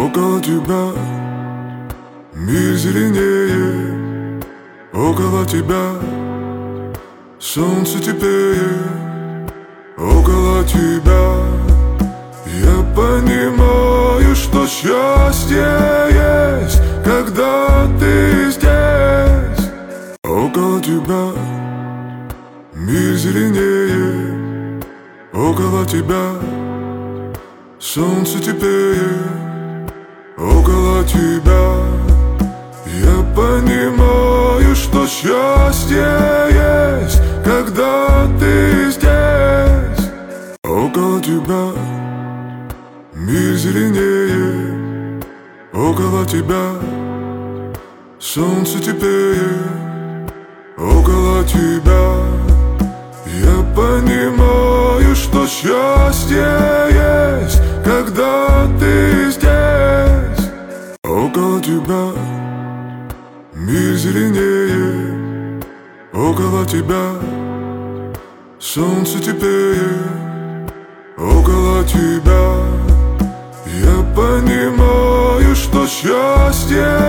Около тебя мир зеленее, около тебя солнце теплее, около тебя я понимаю, что счастье есть, когда ты здесь. Около тебя мир зеленее, около тебя солнце теплее, около тебя я понимаю, что счастье есть, когда ты здесь. Около тебя мир зеленее, около тебя солнце теплее, около тебя я понимаю, что счастье есть, когда ты здесь. Около тебя мир зеленее, около тебя солнце теплее, около тебя я понимаю, что счастье